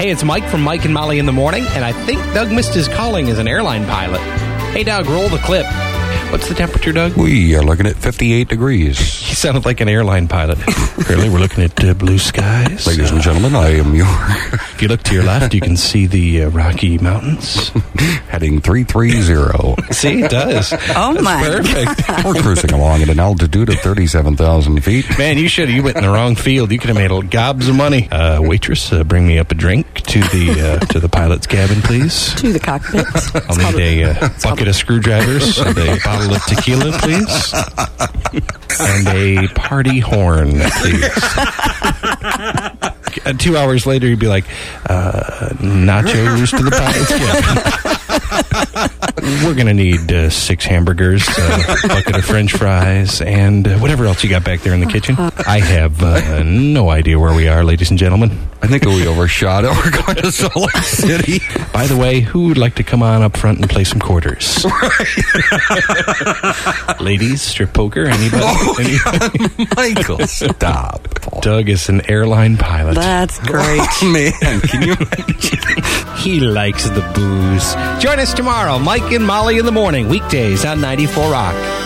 Hey, it's Mike from Mike and Molly in the Morning, and I think Doug missed his calling as an airline pilot. Hey, Doug, roll the clip. What's the temperature, Doug? We are looking at 58 degrees. He sounded like an airline pilot. Currently, we're looking at blue skies. Ladies and gentlemen, I am your... If you look to your left, you can see the Rocky Mountains. Heading 330. See, it does. Oh, That's my perfect. We're cruising along at an altitude of 37,000 feet. Man, you went in the wrong field. You could have made gobs of money. Waitress, bring me up a drink to the pilot's cabin, please. To the cockpit. I'll need a bucket of screwdrivers and a bottle of tequila, please. And a party horn, please. 2 hours later, you'd be like, nachos to the pilot's cabin. We're going to need 6 hamburgers, a bucket of French fries, and whatever else you got back there in the kitchen. I have no idea where we are, ladies and gentlemen. I think we overshot it. We're going to Salt Lake City. By the way, who would like to come on up front and play some quarters? Ladies, strip poker, anybody? Oh, Michael, stop. Doug is an airline pilot. That's great. Oh, man, can you imagine? He likes the booze. Join us tomorrow, Mike and Molly in the Morning, weekdays on 94 Rock.